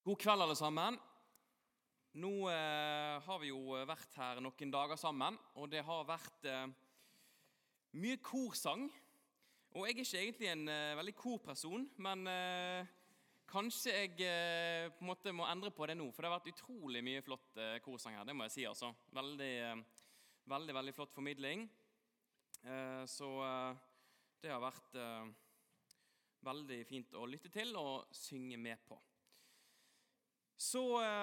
God kveld alle sammen. Nå har vi jo vært her noen dager sammen, og det har vært mye korsang. Og jeg er ikke egentlig en veldig korperson, men kanskje jeg på en måte må endre på det nå, for det har vært utrolig mye flott korsang her, det må jeg si altså. Veldig flott formidling. Så det har vært veldig fint å lytte til og synge med på. Så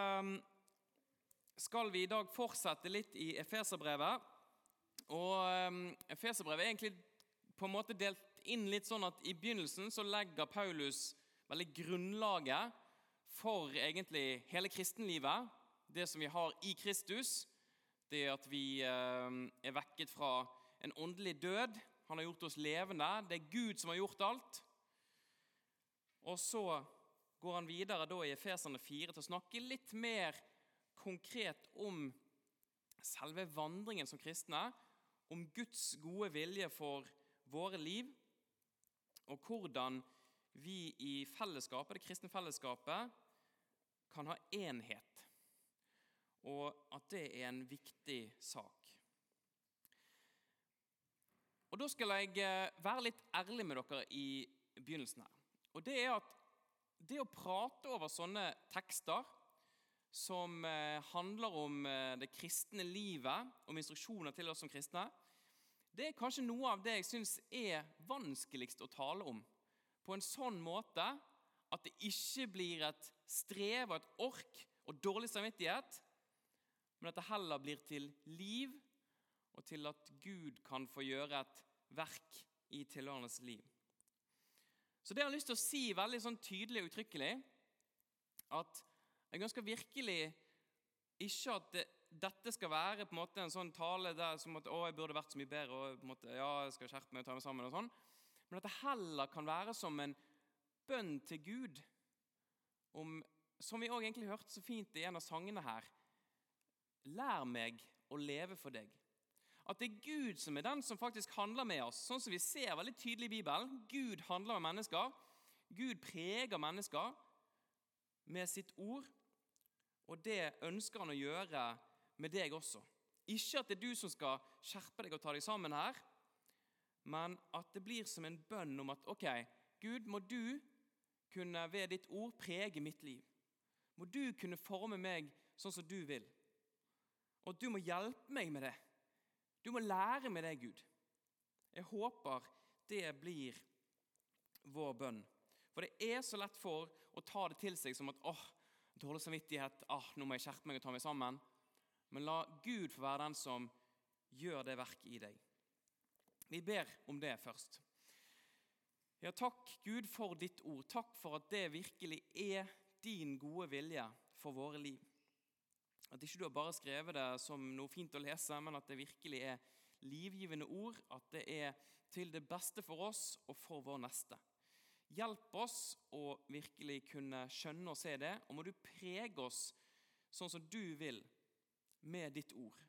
skal vi i dag fortsette litt i Efeserbrevet, og Efeserbrevet er egentlig på en måte delt inn litt sånn at i begynnelsen så legger Paulus veldig grunnlaget for egentlig hele kristenlivet, det som vi har i Kristus, det at vi er vekket fra en åndelig død, han har gjort oss levende, det er Gud som har gjort alt, og så går han videre da i Efeserne 4 til å snakke litt mer konkret om selve vandringen som kristne, om Guds gode vilje for våre liv, og hvordan vi i fellesskapet, det kristne fellesskapet, kan ha enhet, og at det er en viktig sak. Og da skal jeg være litt ærlig med dere i begynnelsen her, og det er at det å prate over sånne tekster som handler om det kristne livet, om instruksjoner til oss som kristne, det er kanskje noe av det jeg synes er vanskeligst å tale om, på en sånn måte at det ikke blir et strev og et ork og dårlig samvittighet, men at det heller blir til liv og til at Gud kan få gjøre et verk i tilhørendes liv. Så det jeg har lyst til å si veldig sånn tydelig og uttrykkelig, at jeg ønsker virkelig ikke at dette skal være på en måte en sånn tale der som at jeg burde vært så mye bedre, og på en måte, jeg skal skjerpe meg og ta meg sammen og sånn, men at det heller kan være som en bønn til Gud, som vi også egentlig hørte så fint i en av sangene her, lær meg å leve for deg. At det er Gud som er den som faktisk handler med oss, sånn som vi ser veldig tydelig i Bibelen. Gud handler med mennesker, Gud preger mennesker med sitt ord, og det ønsker han å gjøre med deg også. Ikke at det er du som skal skjerpe deg og ta deg sammen her, men at det blir som en bønn om at, ok, Gud, må du kunne ved ditt ord prege mitt liv. Må du kunne forme meg sånn som du vil. Og du må hjelpe meg med det. Du må lære med det, Gud. Jeg håper det blir vår bønn. For det er så lett for å ta det til seg som at, dårlig samvittighet, nå må jeg skjerpe meg og ta meg sammen. Men la Gud få være den som gjør det verket i deg. Vi ber om det først. Ja, takk Gud for ditt ord. Takk for at det virkelig er din gode vilje for våre liv. At ikke du har bare skrevet det som noe fint å lese, men at det virkelig er livgivende ord, at det er til det beste for oss og for vår neste. Hjelp oss å virkelig kunne skjønne og se det, og må du prege oss sånn som du vil med ditt ord.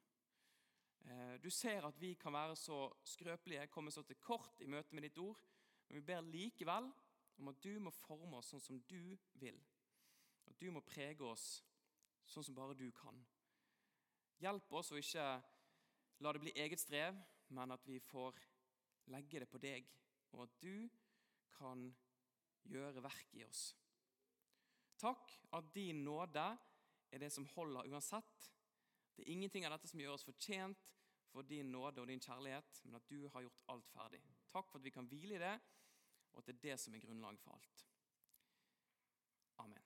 Du ser at vi kan være så skrøpelige, komme så til kort i møte med ditt ord, men vi ber likevel om at du må forme oss sånn som du vil. At du må prege oss sånn som bare du kan. Hjelp oss å ikke la det bli eget strev, men at vi får legge det på deg, og at du kan gjøre verk i oss. Takk at din nåde er det som holder uansett. Det er ingenting av dette som gjør oss fortjent for din nåde og din kjærlighet, men at du har gjort alt ferdig. Takk for at vi kan hvile i det, og at det er det som er grunnlag for alt. Amen.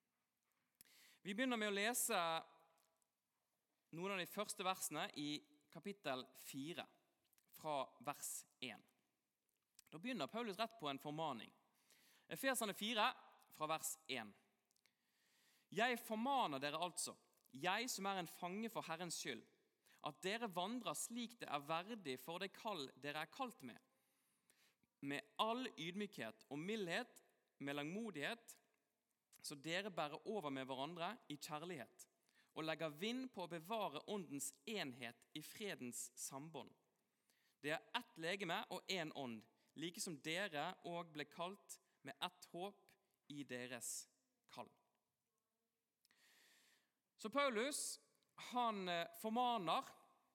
Vi begynner med å lese noen av de første versene i kapittel 4, fra vers 1. Da begynner Paulus rett på en formaning. Efeserne 4, fra vers 1. Jeg formaner dere altså, jeg som er en fange for Herrens skyld, at dere vandrer slik det er verdig for det kall dere er kalt med all ydmykhet og mildhet, med langmodighet, så dere bærer over med hverandre i kjærlighet, og legger vind på å bevare åndens enhet i fredens sambånd. Det er ett legeme og en ånd, like som dere og ble kalt med ett håp i deres kall. Så Paulus, han formaner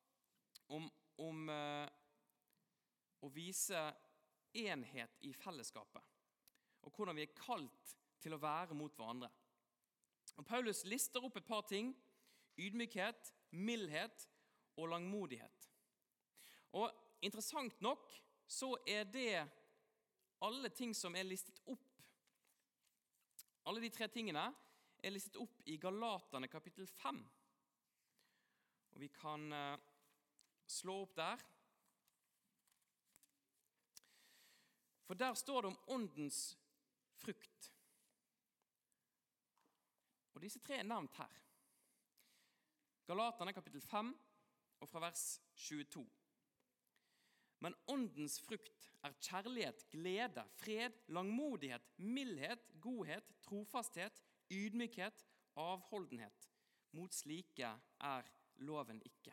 om å vise enhet i fellesskapet, og hvordan vi kalt til å være mot hverandre. Og Paulus lister opp et par ting: ydmykhet, mildhet og langmodighet. Og interessant nok så det alle ting som listet opp, alle de 3 tingene listet opp i Galaterne kapittel 5. Og vi kan slå opp der. For der står det om åndens frukt. Og disse 3 nevnt her. Galaterne kapittel 5 og fra vers 22. Men åndens frukt kjærlighet, glede, fred, langmodighet, mildhet, godhet, trofasthet, ydmykhet, avholdenhet. Mot slike loven ikke.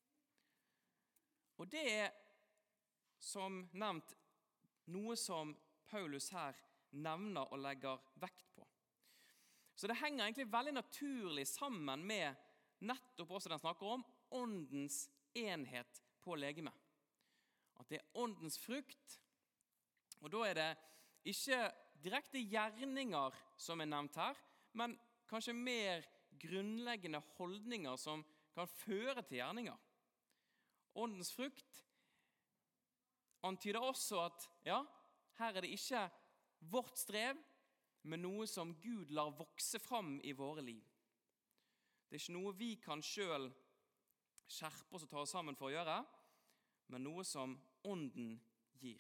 Og det som nevnt noe som Paulus her nevner og legger vekt på. Så det henger egentlig veldig naturlig sammen med nettopp også den snakker om åndens enhet på legeme. At det åndens frukt, og da det ikke direkte gjerninger som nevnt her, men kanskje mer grunnleggende holdninger som kan føre til gjerninger. Åndens frukt antyder også at ja, her det ikke vårt strev, men noe som Gud lar vokse fram i våre liv. Det ikke noe vi kan selv skjerpe oss og ta oss sammen for å gjøre, men noe som ånden gir.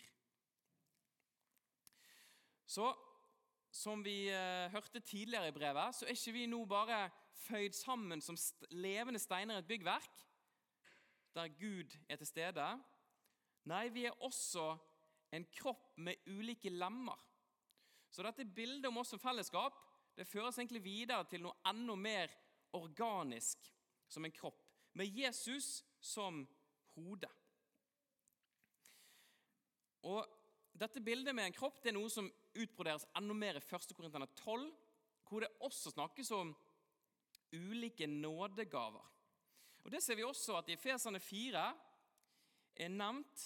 Så, som vi hørte tidligere i brevet, så ikke vi nå bare føyd sammen som levende steiner i et byggverk, der Gud til stede. Nei, vi også en kropp med ulike lemmer. Så dette bildet om oss som fellesskap, det føres egentlig videre til noe enda mer organisk som en kropp, med Jesus som hode. Og dette bildet med en kropp, det noe som utbroderes enda mer i 1. Korinterne 12, hvor det også snakkes om ulike nådegaver. Og det ser vi også at i Efeserne 4 nevnt,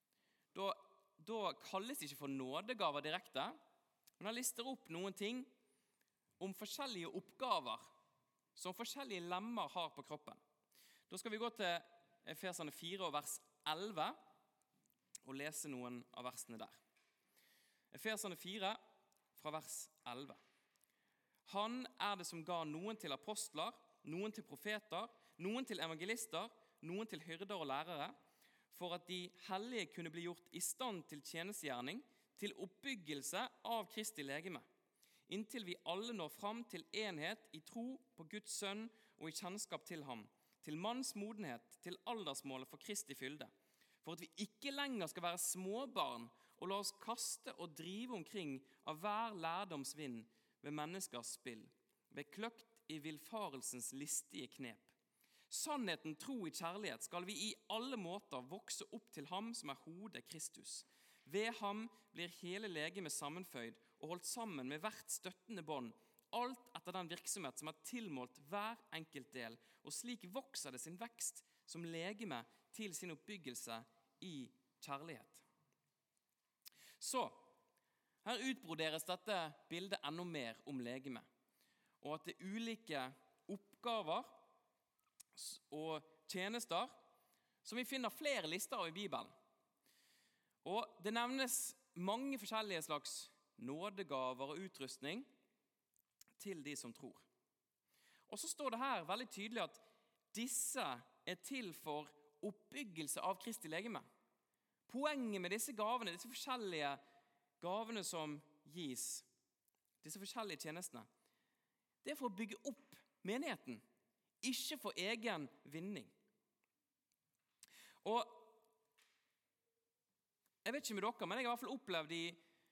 da kalles det ikke for nådegaver direkte, men han lister opp noen ting om forskjellige oppgaver som forskjellige lemmer har på kroppen. Da skal vi gå til Efeserne 4 og vers 11 og lese noen av versene der. Efeserne 4 fra vers 11. Han det som ga noen til apostler, noen til profeter, noen til evangelister, noen til hyrder og lærere, for at de hellige kunne bli gjort i stand til tjenestegjerning, til oppbyggelse av Kristi legeme, inntil vi alle når fram til enhet i tro på Guds sønn og i kjennskap til ham, til manns modenhet, til aldersmålet for Kristi fylde, for at vi ikke lenger skal være småbarn og la oss kaste og drive omkring av hver lærdomsvind ved menneskers spill, ved kløkt i villfarelsens listige knep. Sannheten, tro i kjærlighet skal vi i alle måter vokse opp til ham som hodet Kristus. Ved ham blir hele legemet sammenføyd og holdt sammen med hvert støttende bånd, alt etter den virksomhet som tilmålt hver enkelt del, og slik vokser det sin vekst som legeme til sin oppbyggelse i kjærlighet. Så, her utbroderes dette bildet enda mer om legeme, og at det ulike oppgaver og tjenester som vi finner flere lister av i Bibelen. Og det nevnes mange forskjellige slags nådegaver og utrustning til de som tror. Og så står det her veldig tydelig at disse til for oppbyggelse av Kristi legeme. Poenget med disse gavene, disse forskjellige gavene som gis, disse forskjellige tjenestene, det for å bygge opp menigheten, ikke for egen vinning. Og jeg vet ikke med dere, men jeg har i hvert fall opplevd i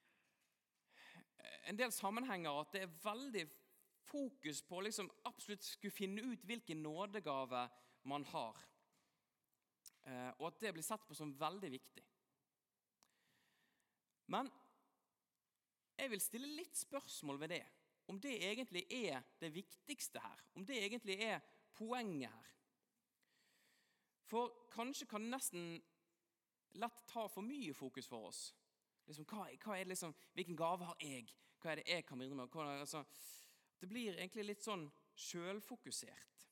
en del sammenhenger at det veldig fokus på liksom absolutt skulle finne ut hvilken nådegave man har. Og at det blir sett på som veldig viktig. Men jeg vil stille litt spørsmål ved det, om det egentlig det viktigste her, om det egentlig poenget her. For kanskje kan det nesten lett ta for mye fokus for oss. Liksom, hva det liksom, hvilken gave har jeg? Hva det jeg kan bidra med? Altså, det blir egentlig litt sånn selvfokusert.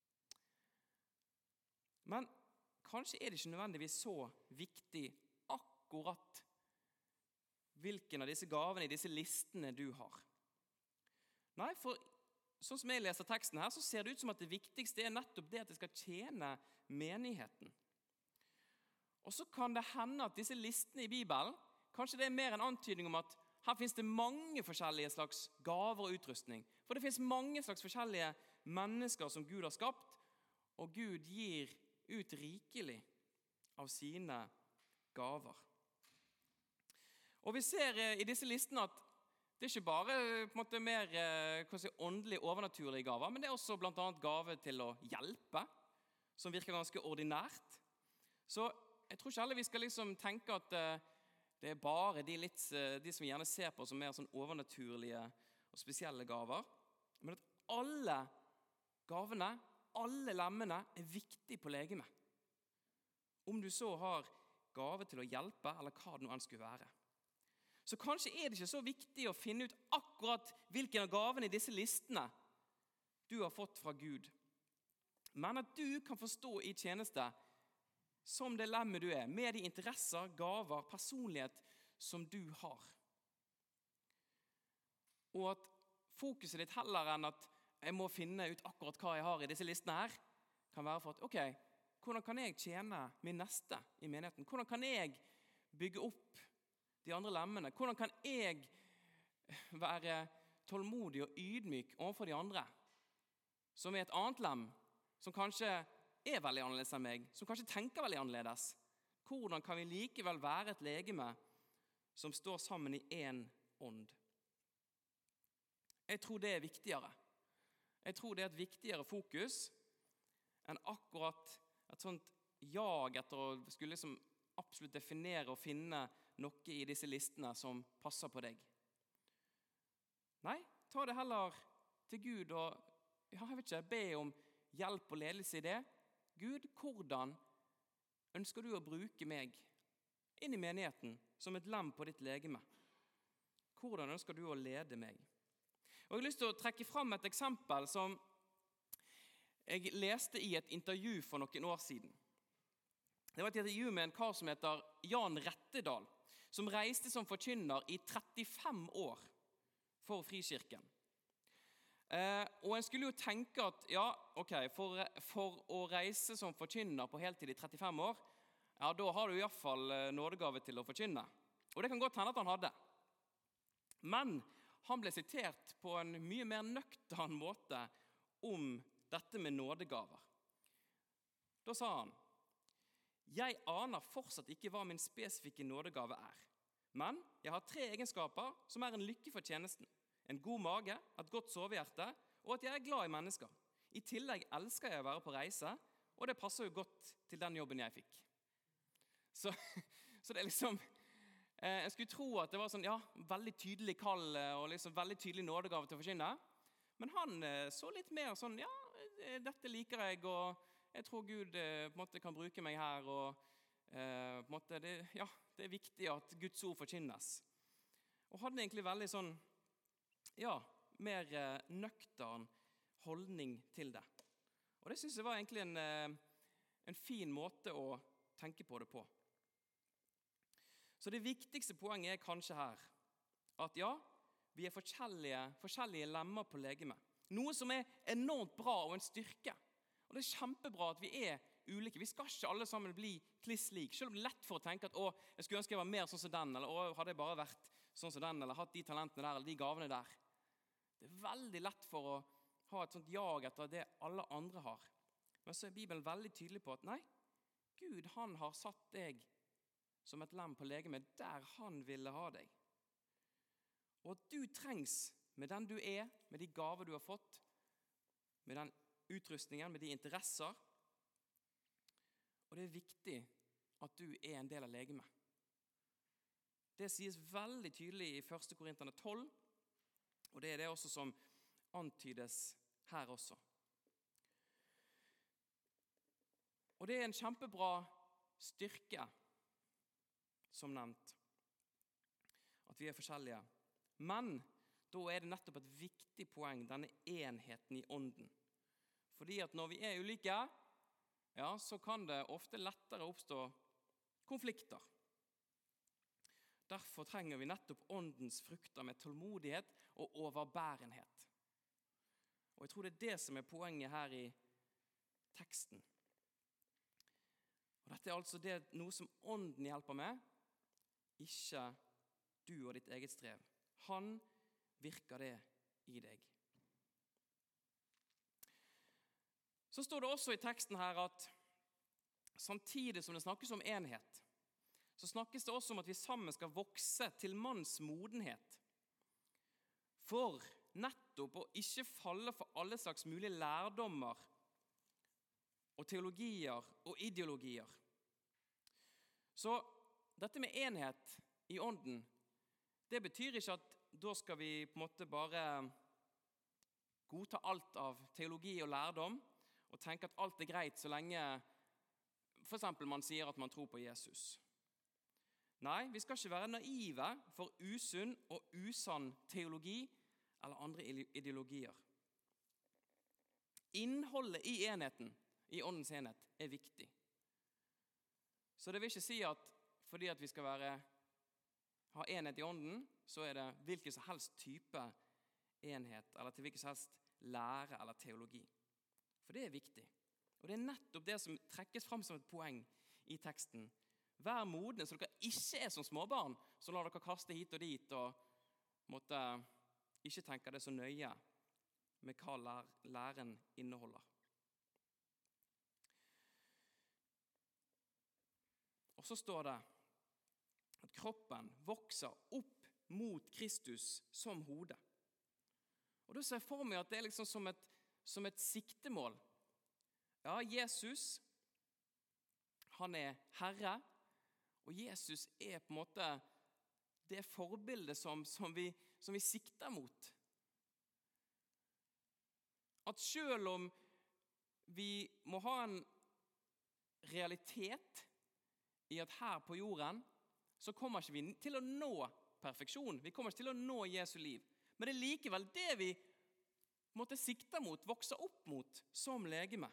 Men kanskje det ikke nødvendigvis så viktig akkurat hvilken av disse gavene i disse listene du har. Nei, for sånn som jeg leser teksten her, så ser det ut som at det viktigste nettopp det at det skal tjene menigheten. Og så kan det hende at disse listene i Bibelen, kanskje det mer en antydning om at her finnes det mange forskjellige slags gaver og utrustning. For det finnes mange slags forskjellige mennesker som Gud har skapt, og Gud gir ut rikelig av sine gaver. Og vi ser i disse listene at det ikke bare på en måte mer åndelige, overnaturlige gaver, men det også blant annet gave til å hjelpe, som virker ganske ordinært. Så jeg tror ikke heller vi skal liksom tenke at det bare de som vi gjerne ser på som mer sånn overnaturlige og spesielle gaver, men at alle gavene, alle lemmene viktige på legeme. Om du så har gave til å hjelpe, eller hva det nå enn skulle være. Så kanskje det ikke så viktig å finne ut akkurat hvilken av gavene i disse listene du har fått fra Gud, men at du kan forstå i tjeneste som det lemmet du med de interesser, gaver, personlighet som du har. Og at fokuset ditt heller enn at jeg må finne ut akkurat hva jeg har i disse listene her, kan være for at, ok, hvordan kan jeg tjene min neste i menigheten? Hvordan kan jeg bygge opp de andre lemmene? Hvordan kan jeg være tålmodig og ydmyk overfor de andre, som et annet lem, som kanskje veldig annerledes enn meg, som kanskje tenker veldig annerledes? Hvordan kan vi likevel være et legeme som står sammen i en ånd? Jeg tror det viktigere. Jeg tror det et viktigere fokus enn akkurat et sånt jag etter å skulle liksom absolutt definere og finne noe i disse listene som passer på deg. Nei, ta det heller til Gud og jeg vet ikke, be om hjelp og ledelse i det. Gud, hvordan ønsker du å bruke meg inn i menigheten som et lem på ditt legeme? Hvordan ønsker du å lede meg? Og jeg har lyst til å trekke fram et eksempel som jeg leste i et intervju for noen år siden. Det var et intervju med en kar som heter Jan Rettedal, som reiste som forkynner i 35 år for Frikirken. Og en skulle jo tenke at, ja, ok, for å reise som forkynner på heltid i 35 år, ja, da har du i hvert fall nådegave til å forkynne. Og det kan godt hende at han hadde. Men han ble sitert på en mye mer nøktern måte om dette med nådegaver. Da sa han, jeg aner fortsatt ikke hva min spesifikke nådegave men jeg har 3 egenskaper som en lykke for tjenesten. En god mage, et godt sovehjerte, og at jeg glad i mennesker. I tillegg elsker jeg å være på reise, og det passer jo godt til den jobben jeg fikk. Så det liksom, jeg skulle tro at det var sånn, ja, veldig tydelig kall, og liksom veldig tydelig nådegave til å forkynne. Men han så litt mer sånn, ja, dette liker jeg, og jeg tror Gud på en måte kan bruke meg her, og på en måte, det viktig at Guds ord forkynnes. Og hadde egentlig veldig sånn, ja, mer nøktern holdning til det. Og det synes jeg var egentlig en fin måte å tenke på det på. Så det viktigste poenget kanskje her, at ja, vi forskjellige lemmer på legeme. Noe som enormt bra og en styrke. Og det kjempebra at vi ulike. Vi skal ikke alle sammen bli kliss lik. Selv om det lett for å tenke at jeg skulle ønske jeg var mer sånn som den, eller hadde jeg bare vært sånn som den, eller hatt de talentene der, eller de gavene der. Det veldig lett for å ha et sånt jag etter det alle andre har. Men så Bibelen veldig tydelig på at nei, Gud han har satt deg som et lem på legeme der han ville ha deg. Og at du trengs med den du med de gaver du har fått, med den utrustningen, med de interesser. Og det viktig at du en del av legemet. Det sies veldig tydelig i 1. Korinterne 12, Og det det også som antydes her også. Og det en kjempebra styrke, som nevnt, at vi forskjellige. Men da det nettopp et viktig poeng, denne enheten i ånden. Fordi at når vi ulike, ja, så kan det ofte lettere oppstå konflikter. Derfor trenger vi nettopp åndens frukter med tålmodighet og overbærenhet. Og jeg tror det det som poenget her i teksten. Og dette altså noe som ånden hjelper med, ikke du og ditt eget strev. Han virker det i deg. Så står det også i teksten her at samtidig som det snakkes om enhet, så snakkes det også om at vi sammen skal vokse til manns modenhet. For nettopp å ikke falle for alle slags mulige lærdommer og teologier og ideologier. Så dette med enhet i ånden, det betyr ikke at da skal vi på en måte bare godta alt av teologi og lærdom, og tenke at alt greit så lenge for eksempel man sier at man tror på Jesus. Nei, vi skal ikke være naive for usunn og usann teologi eller andre ideologier. Innholdet i enheten, i åndens enhet, viktig. Så det vil ikke si at fordi at vi skal ha enhet i ånden, så det hvilken som helst type enhet, eller til hvilken som helst lære eller teologi. For det viktig. Og det nettopp det som trekkes frem som et poeng i teksten. Vær modne, så dere ikke som småbarn, så lar dere kaste hit og dit, og måtte ikke tenke det så nøye med hva læren inneholder. Og så står det at kroppen vokser opp mot Kristus som hode. Og da ser jeg for meg at det liksom som et siktemål. Ja, Jesus, han Herre, og Jesus på en måte det forbildet som vi sikter mot. At selv om vi må ha en realitet i at her på jorden, så kommer ikke vi til å nå perfeksjon. Vi kommer ikke til å nå Jesu liv. Men det likevel det vi måtte sikte mot, vokse opp mot som legeme.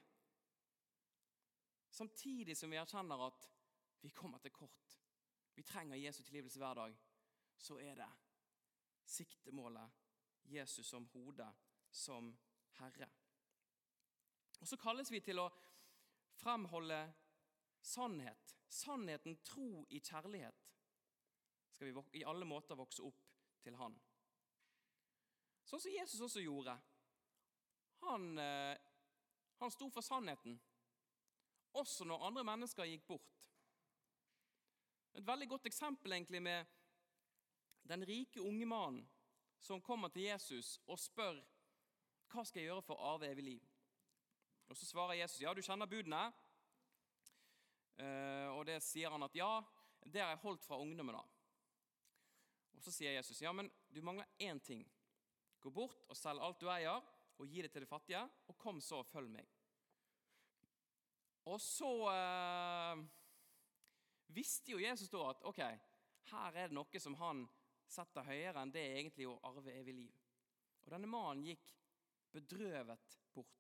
Samtidig som vi erkjenner at vi kommer til kort. Vi trenger Jesu tilgivelse hver dag. Så det siktemålet Jesus som hode, som Herre. Og så kalles vi til å fremholde sannhet. Sannheten, tro i kjærlighet. Skal vi i alle måter vokse opp til han. Sånn som Jesus også gjorde. Han sto for sannheten. Også når andre mennesker gikk bort. Et veldig godt eksempel egentlig med den rike unge mannen som kommer til Jesus og spør, hva skal jeg gjøre for å arve evig liv? Og så svarer Jesus, ja, du kjenner budene. Og det sier han at ja, det har jeg holdt fra ungdommen av. Og så sier Jesus, ja, men du mangler én ting. Gå bort og selg alt du eier, og gi det til de fattige, og kom så og følg meg. Og så visste jo Jesus da at, ok, her det noe som han setter høyere enn det egentlig å arve evig liv. Og denne mannen gikk bedrøvet bort.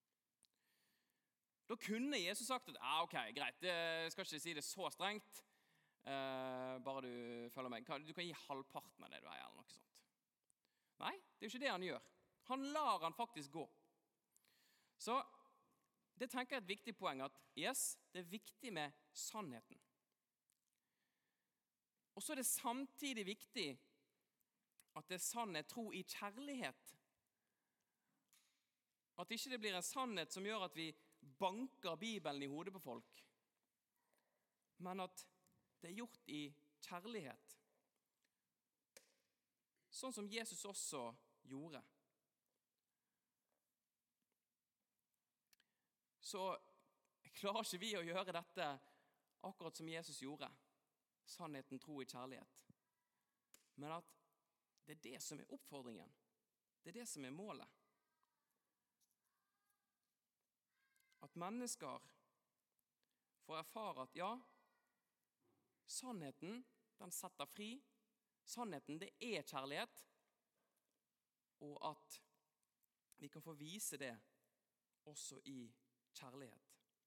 Da kunne Jesus sagt at, ok, greit, jeg skal ikke si det så strengt, bare du følger meg. Du kan gi halvparten av det du eier, eller noe sånt. Nei, det jo ikke det han gjør. Han lar han faktisk gå. Så det tenker jeg et viktig poeng, at yes, det viktig med sannheten. Og så det samtidig viktig at det sannhet, tro i kjærlighet. At ikke det blir en sannhet som gjør at vi banker Bibelen i hodet på folk, men at det gjort i kjærlighet. Sånn som Jesus også gjorde. Så klarer ikke vi å gjøre dette akkurat som Jesus gjorde. Sannheten, tro i kjærlighet. Men at det det som oppfordringen. Det det som målet. At mennesker får erfare at ja, sannheten, den setter fri. Sannheten, det kjærlighet. Og at vi kan få vise det også i kjærlighet.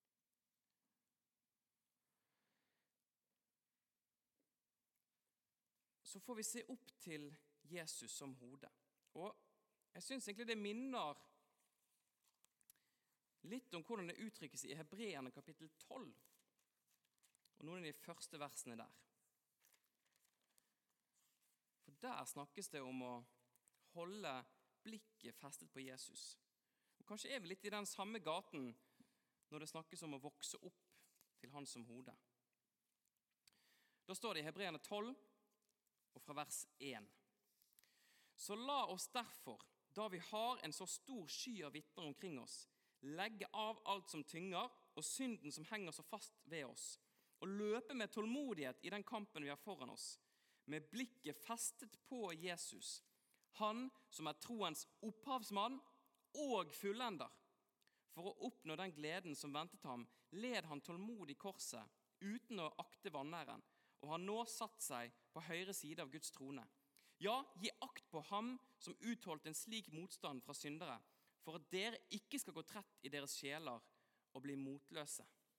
Så får vi se opp til Jesus som hode. Og jeg synes egentlig det minner litt om hvordan det uttrykkes i Hebreerne kapittel 12, og noen av de første versene der. For der snakkes det om å holde blikket festet på Jesus. Og kanskje vi litt i den samme gaten når det snakkes om å vokse opp til han som hode. Da står det i Hebreerne 12, og fra vers 1. Så la oss derfor, da vi har en så stor sky av vitner omkring oss, legge av alt som tynger, og synden som henger så fast ved oss, og løpe med tålmodighet i den kampen vi har foran oss, med blikket festet på Jesus, han som troens opphavsmann og fullender. For å oppnå den gleden som ventet ham, led han tålmodig korset, uten å akte vanæren, og har nå satt seg på høyre side av Guds trone. Ja, gi akt på ham som utholdt en slik motstand fra syndere, for at dere ikke skal gå trett i deres sjeler og bli motløse.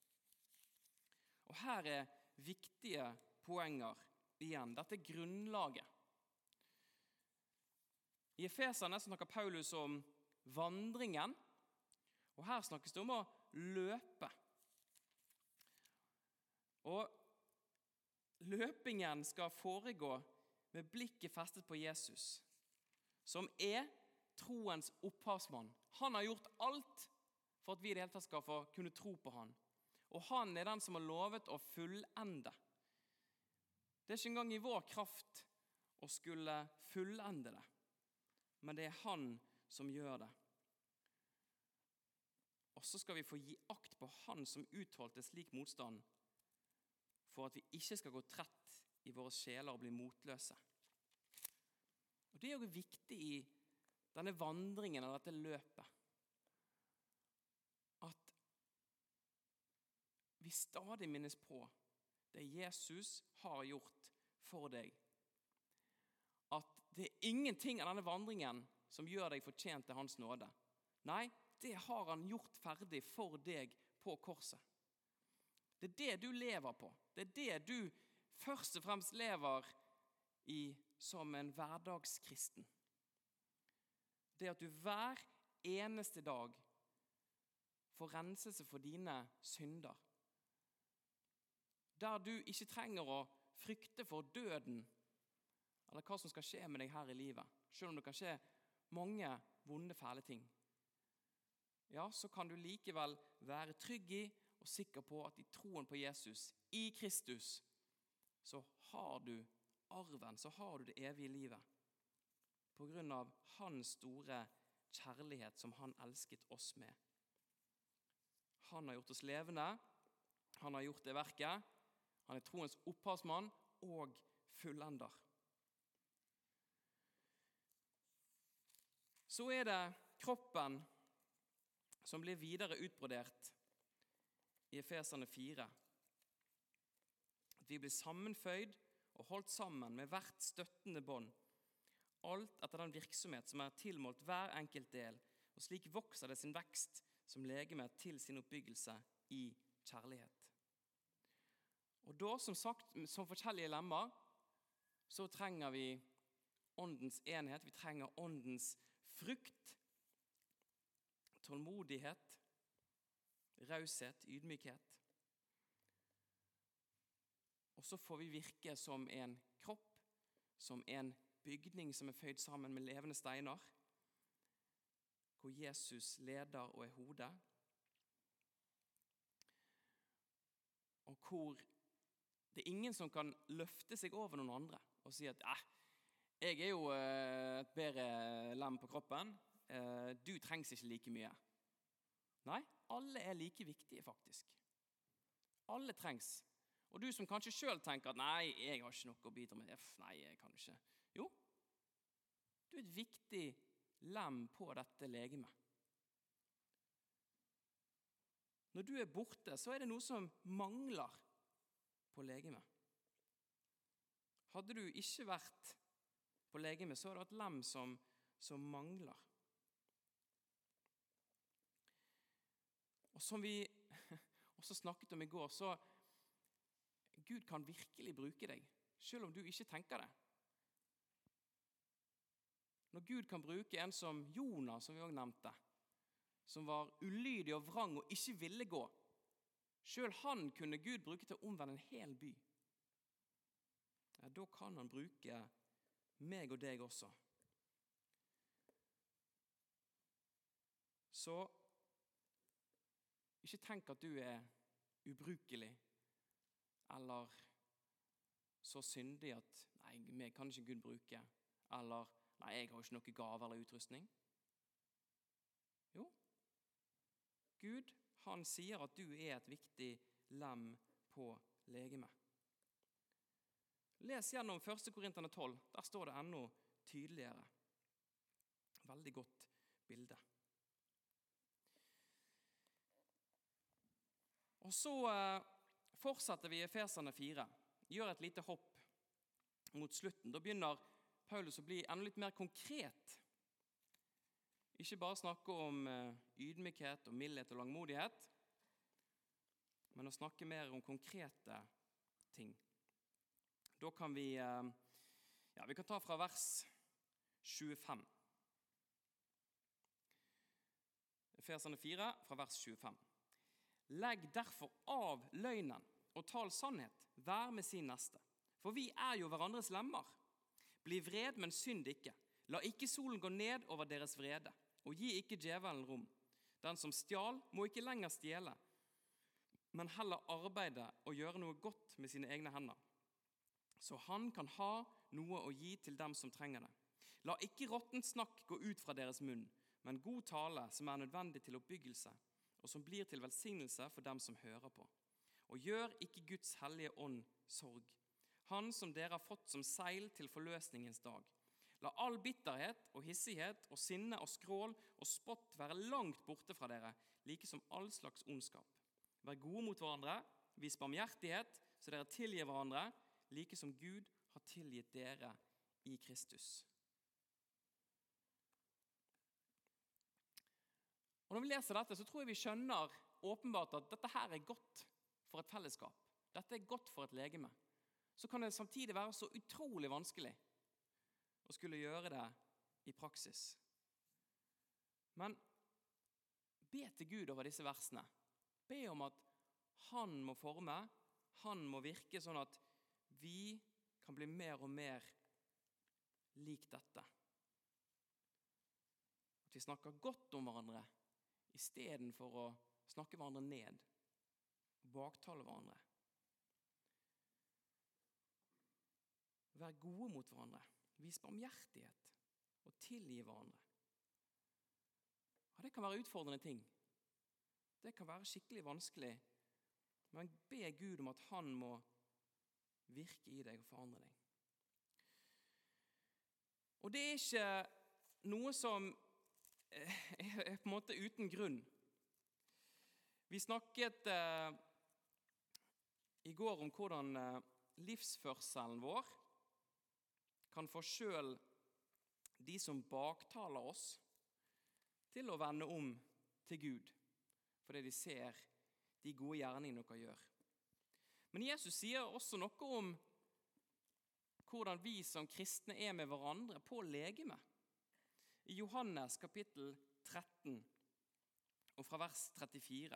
Og her viktige poenger igjen. Dette grunnlaget. I Efeserne snakker Paulus om vandringen, og her snakkes det om å løpe. Og løpingen skal foregå med blikket festet på Jesus, som troens opphavsmann. Han har gjort alt for at vi i det hele tatt skal få kunne tro på han. Og han den som har lovet å fullende. Det ikke engang i vår kraft å skulle fullende det, men det han som gjør det. Og så skal vi få gi akt på han som utholdt slik motstand, for at vi ikke skal gå trett i våre sjeler og bli motløse. Og det jo viktig i denne vandringen av dette løpet, at vi stadig minnes på det Jesus har gjort for deg. At det ingenting av denne vandringen som gjør deg fortjent til hans nåde. Nei, det har han gjort ferdig for deg på korset. Det det du lever på. Det det du først og fremst lever i som en hverdagskristen. Det at du hver eneste dag får renselse for dine synder. Der du ikke trenger å frykte for døden, eller hva som skal skje med deg her i livet, selv om det kan skje mange vonde, fæle ting. Ja, så kan du likevel være trygg i og sikker på at i troen på Jesus, i Kristus, så har du arven, så har du det evige livet. På grunn av hans store kjærlighet som han elsket oss med. Han har gjort oss levende, han har gjort det verket, han troens opphavsmann og fullender. Så det kroppen som blir videre utbrodert i Efeserne 4. At vi blir sammenføyd og holdt sammen med hvert støttende bånd, alt etter den virksomhet som tilmålt hver enkelt del, og slik vokser det sin vekst som legeme til sin oppbyggelse i kjærlighet. Og da, som sagt, som forskjellige lemmer, så trenger vi åndens enhet, vi trenger åndens frukt, tålmodighet, raushet, ydmykhet. Og så får vi virke som en kropp, som en bygning som føyd sammen med levende steiner, hvor Jesus leder og hodet, og hvor det ingen som kan løfte seg over noen andre og si at jeg jo et bedre lem på kroppen, du trengs ikke like mye. Nei, alle like viktige faktisk. Alle trengs. Og du som kanskje selv tenker at nei, jeg har ikke noe å bidra med, nei, jeg kan ikke. Jo, du et viktig lem på dette legemet. Når du borte, så det noe som mangler på legemet. Hadde du ikke vært på legemet, så det et lem som mangler. Og som vi også snakket om i går, så Gud kan virkelig bruke deg, selv om du ikke tenker det. Når Gud kan bruke en som Jonas, som vi også nevnte, som var ulydig og vrang og ikke ville gå, selv han kunne Gud bruke til å omvende en hel by. Ja, da kan han bruke meg og deg også. Så ikke tenk at du ubrukelig, eller så syndig at nei, meg kan ikke Gud bruke, eller nei, jeg har ikke noe gave eller utrustning. Jo, Gud, han sier at du et viktig lem på legemet. Les gjennom 1. Korinterne 12, der står det enda tydeligere. Veldig godt bilde. Og så fortsetter vi i Efeserne 4, gjør et lite hopp mot slutten. Da begynner Paulus å bli enda litt mer konkret. Ikke bare snakke om ydmykhet og mildhet og langmodighet, men å snakke mer om konkrete ting. Da kan vi kan ta fra vers 25. Efeserne 4, fra vers 25. Legg derfor av løgnen og tal sannhet, vær med sin neste. For vi jo hverandres lemmer. Bli vred, men synd ikke. La ikke solen gå ned over deres vrede, og gi ikke djevelen rom. Den som stjal, må ikke lenger stjele, men heller arbeide og gjøre noe godt med sine egne hender, så han kan ha noe å gi til dem som trenger det. La ikke råttent snakk gå ut fra deres munn, men god tale som nødvendig til oppbyggelse, og som blir til velsignelse for dem som hører på. Og gjør ikke Guds hellige ånd sorg, han som dere har fått som seil til forløsningens dag. La all bitterhet og hissighet og sinne og skrål og spott være langt borte fra dere, like som all slags ondskap. Vær gode mot hverandre, vis barmhjertighet, så dere tilgir hverandre, like som Gud har tilgitt dere i Kristus. Og når vi leser dette, så tror jeg vi skjønner åpenbart at dette her godt for et fellesskap. Dette godt for et legeme. Så kan det samtidig være så utrolig vanskelig å skulle gjøre det i praksis. Men be til Gud over disse versene. Be om at han må forme, han må virke sånn at vi kan bli mer og mer lik dette. At vi snakker godt om hverandre, i stedet for å snakke hverandre ned, baktale hverandre. Vær gode mot hverandre, vis barmhjertighet og tilgi hverandre. Ja, det kan være utfordrende ting. Det kan være skikkelig vanskelig, men be Gud om at han må virke i deg og forandre deg. Og det ikke noe som på en måte uten grunn. Vi snakket i går om hvordan livsførselen vår kan få selv de som baktaler oss til å vende om til Gud, fordi de ser de gode gjerningene dere gjør. Men Jesus sier også noe om hvordan vi som kristne med hverandre på legeme. I Johannes kapittel 13 og fra vers 34.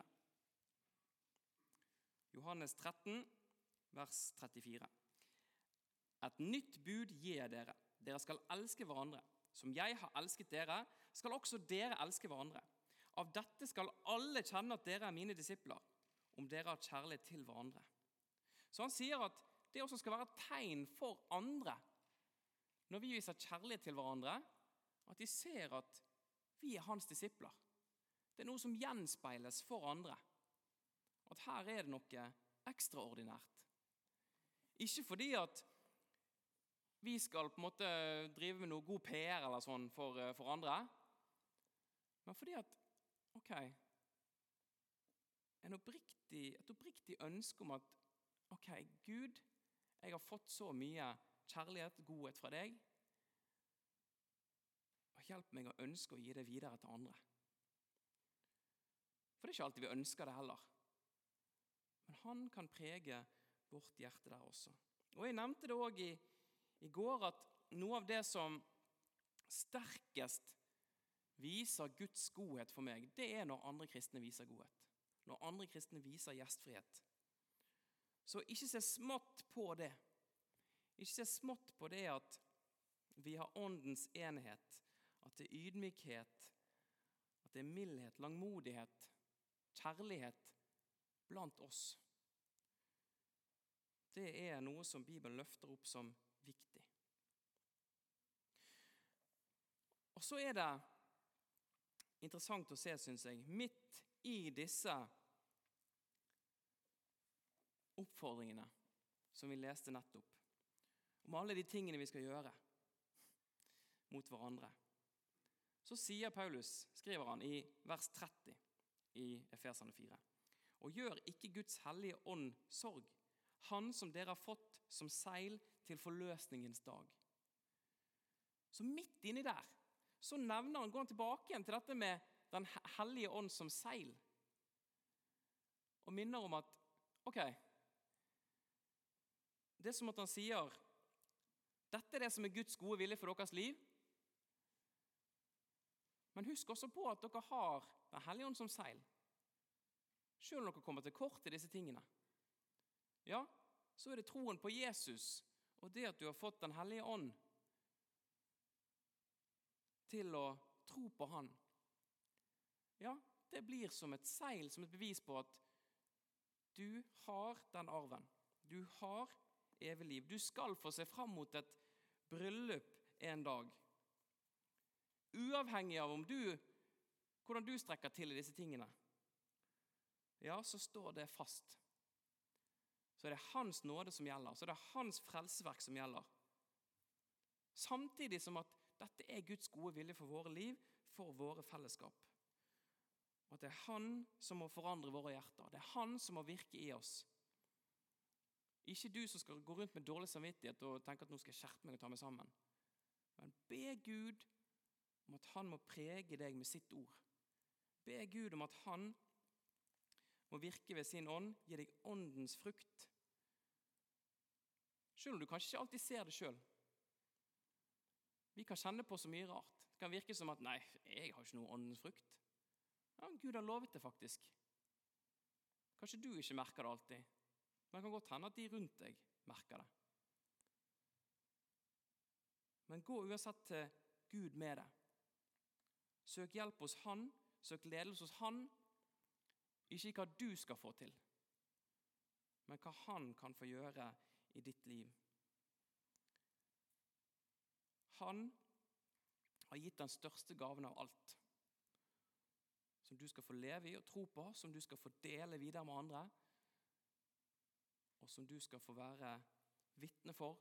Johannes 13, vers 34. Et nytt bud gir jeg dere. Dere skal elske hverandre. Som jeg har elsket dere, skal også dere elske hverandre. Av dette skal alle kjenne at dere mine disipler, om dere har kjærlighet til hverandre. Så han sier at det også skal være et tegn for andre, når vi viser kjærlighet til hverandre, at de ser at vi hans disipler. Det noe som gjenspeiles for andre. At her det noe ekstraordinært. Ikke fordi at vi skal på en måte drive med noe god PR eller sånn for andre, men fordi at, et oppriktig ønske om at, Gud, jeg har fått så mye kjærlighet, godhet fra deg, og hjelp meg å ønske å gi det videre til andre. For det er ikke alltid vi ønsker det heller. Men han kan prege vårt hjerte der også. Og jeg nevnte det også i går at noe av det som sterkest viser Guds godhet for meg, det er når andre kristne viser godhet. Når andre kristne viser gjestfrihet. Så ikke se smått på det. Ikke se smått på det at vi har åndens enhet, at det er ydmykhet, at det er mildhet, langmodighet, kjærlighet blant oss. Det er noe som Bibelen løfter opp som viktig. Og så er det interessant å se, synes jeg, midt i disse oppfordringene som vi leste nettopp, om alle de tingene vi skal gjøre mot hverandre, så sier Paulus, skriver han i vers 30 i Efeserne 4, og gjør ikke Guds hellige ånd sorg, han som dere har fått som seil til forløsningens dag. Så midt inni der, så nevner han, går han tilbake igjen til dette med den hellige ånd som seil, og minner om at, det er som at han sier, dette er det som er Guds gode vilje for deres liv, men husk også på at dere har den hellige ånd som seil, selv om dere kommer til kort i disse tingene. Ja, så er det troen på Jesus, og det at du har fått den hellige ånd til å tro på han. Ja, det blir som et seil, som et bevis på at du har den arven. Du har evig liv. Du skal få se frem mot et bryllup en dag. Uavhengig av hvordan du strekker til i disse tingene. Ja, så står det fast. Så er det hans nåde som gjelder. Så er det hans frelsesverk som gjelder. Samtidig som at dette er Guds gode vilje for våre liv, for våre fellesskap. Og at det er han som må forandre våre hjerter. Det er han som må virke i oss. Ikke du som skal gå rundt med dårlig samvittighet og tenke at nå skal jeg skjerpe meg og ta meg sammen. Men be Gud om at han må prege deg med sitt ord. Be Gud om at han må virke ved sin ånd, gi deg åndens frukt. Selv om du kanskje ikke alltid ser det selv. Vi kan kjenne på så mye rart. Det kan virke som at, nei, jeg har ikke noe åndens frukt. Ja, Gud har lovet det faktisk. Kanskje du ikke merker det alltid, men det kan godt hende at de rundt deg merker det. Men gå uansett til Gud med det. Søk hjelp hos han, søk ledelse hos han, ikke hva du skal få til, men hva han kan få gjøre i ditt liv. Han har gitt den største gaven av alt, som du skal få leve i og tro på, som du skal få dele videre med andre, og som du skal få være vitne for,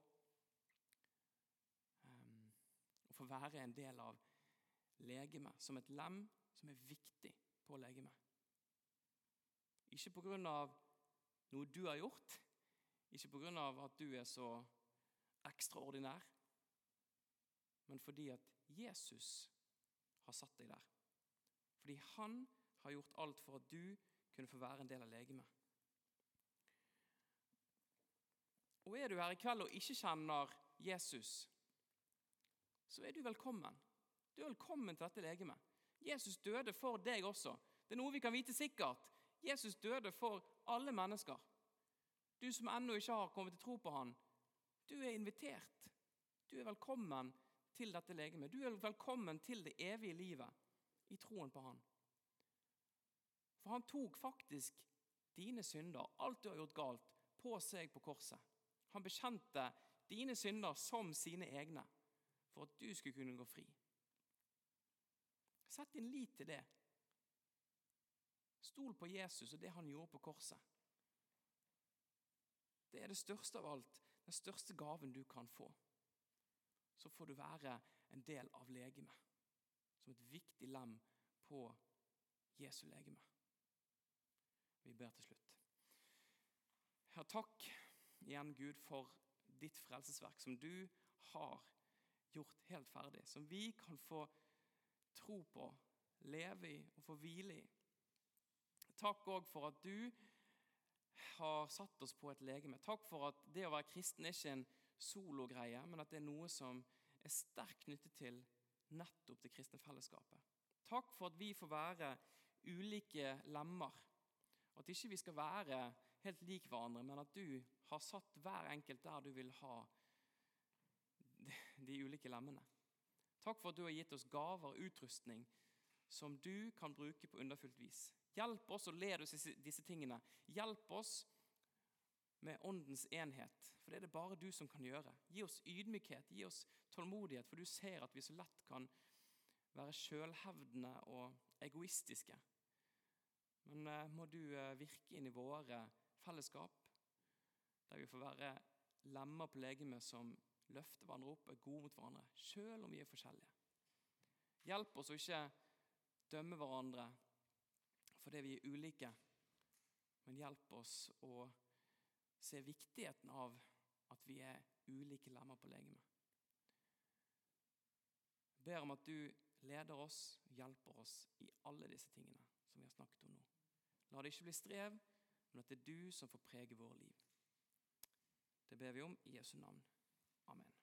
og få være en del av legeme, som et lem som er viktig på legeme. Ikke på grunn av noe du har gjort, ikke på grunn av at du er så ekstraordinær, men fordi at Jesus har satt deg der. Fordi han har gjort alt for at du kunne få være en del av legemet. Og er du her i kveld og ikke kjenner Jesus, så er du velkommen. Du er velkommen til dette legemet. Jesus døde for deg også. Det er noe vi kan vite sikkert. Jesus døde for alle mennesker. Du som ennå ikke har kommet til tro på han, du er invitert. Du er velkommen til dette legemet. Du er velkommen til det evige livet i troen på han. For han tok faktisk dine synder, alt du har gjort galt, på seg på korset. Han bekjente dine synder som sine egne, for at du skulle kunne gå fri. Sett din lit til det. Stol på Jesus og det han gjorde på korset. Det er det største av alt, den største gaven du kan få. så får du være en del av legeme, som et viktig lem på Jesu legeme. Vi ber til slutt. Ja, takk igjen, Gud, for ditt frelsesverk, som du har gjort helt ferdig, som vi kan få tro på, leve i og få hvile i. Takk også for at du har satt oss på et legeme. Takk for at det å være kristen er ikke en sologreie, men at det er noe som er sterkt knyttet til nettopp det kristne fellesskapet. Takk for at vi får være ulike lemmer, at ikke vi skal være helt lik hverandre, men at du har satt hver enkelt der du vil ha de ulike lemmene. Takk for at du har gitt oss gaver og utrustning som du kan bruke på underfullt vis. Hjelp oss å lede oss i disse tingene. Hjelp oss med åndens enhet, for det er det bare du som kan gjøre. Gi oss ydmykhet, gi oss tålmodighet, for du ser at vi så lett kan være selvhevdende og egoistiske. Men må du virke inn i våre fellesskap, der vi får være lemmer på legeme som løfter hverandre opp og er gode mot hverandre, selv om vi er forskjellige. Hjelp oss å ikke dømme hverandre fordi vi er ulike, men hjelp oss å se viktigheten av at vi er ulike lemmer på legeme. Jeg ber om at du leder oss og hjelper oss i alle disse tingene som vi har snakket om nå. La det ikke bli strev, men at det er du som får prege våre liv. Det ber vi om i Jesu navn. Amen.